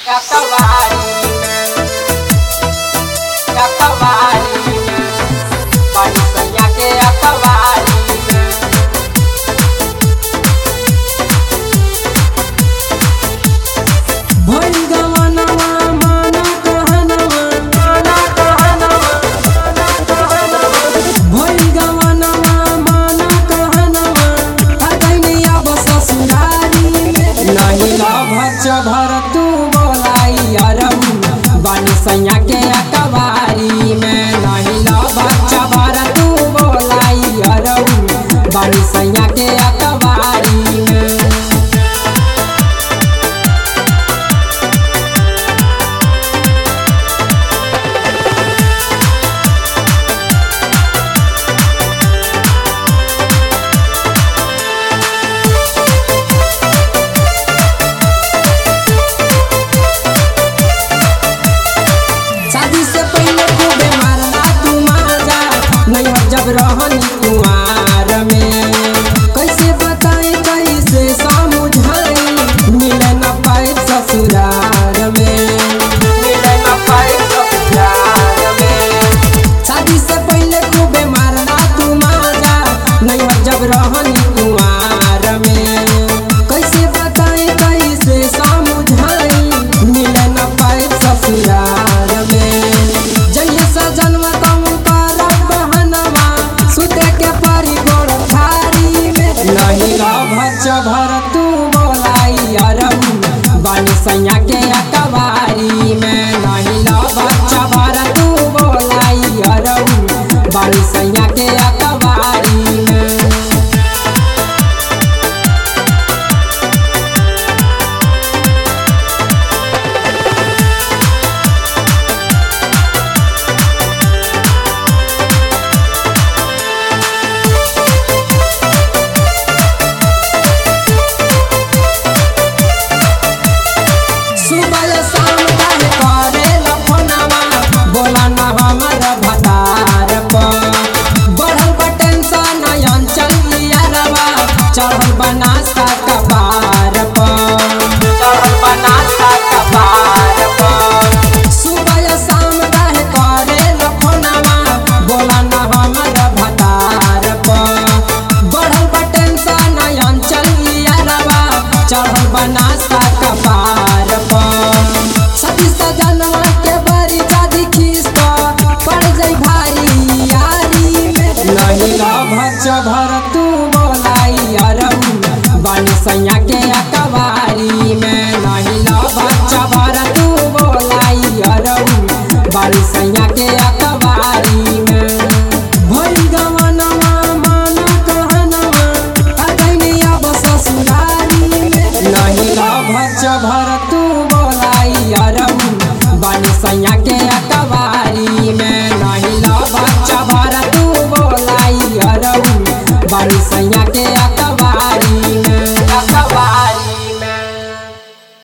भर तू बोलाई अरम बानी सैया के अकबारी में नहीं ला बच्चा भर तू बोलाई अरम बानी सैया के अकबारी में। जब रहनी कुमार में कैसे बताए कैसे समझाई मिले न पाए ससुराल में शादी से पहले खूबे मारना तू माजा नहीं जब रहनी कुमार में कैसे बताए कैसे समझाई मिले न पाए ससुराल में। जइए सजन नहीं भच्चा भर तू बोलाई अरम बानी सैया के अकबारी में नहीं भच्चा भर तू बोलाई अरम बानी सैया के अकबारी में। चढ़ल बनासा कपार सुबह शाम रहे करे लखनवा बोला न हमर भतार बढ़ल बटेंशन अंचल यारवा चढ़ल बनासा कपार सती सजनवा के बड़ी जादी खिस्त पड़ जाई भारी यारी में नहीं भच्चा भर तू अरम बानी सैया के अकबारी में नहीं भच्चा भर तू बोलाई अरम बानी सैया के अकबारी में। भई गवनवा मान कहनवा अगनिया बस ससुरारी में नहीं भच्चा भर तू बोलाई अरम बानी सैया के